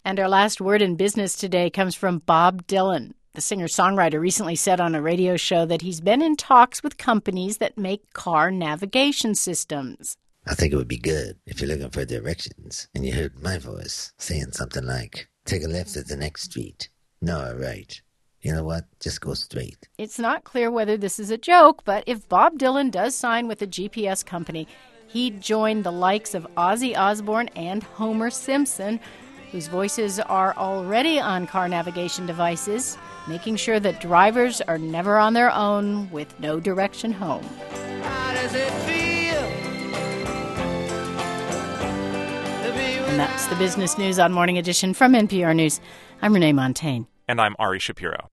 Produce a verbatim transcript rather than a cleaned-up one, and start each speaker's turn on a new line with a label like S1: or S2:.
S1: And our last word in business today comes from Bob Dylan. The singer-songwriter recently said on a radio show that he's been in talks with companies that make car navigation systems.
S2: I think it would be good if you're looking for directions and you heard my voice saying something like, take a left at the next street. No, a right. You know what? Just go straight.
S1: It's not clear whether this is a joke, but if Bob Dylan does sign with a G P S company, he'd join the likes of Ozzy Osbourne and Homer Simpson, whose voices are already on car navigation devices, making sure that drivers are never on their own with no direction home.
S3: How does it feel?
S1: And that's the business news on Morning Edition from N P R News. I'm Renee Montagne.
S4: And I'm Ari Shapiro.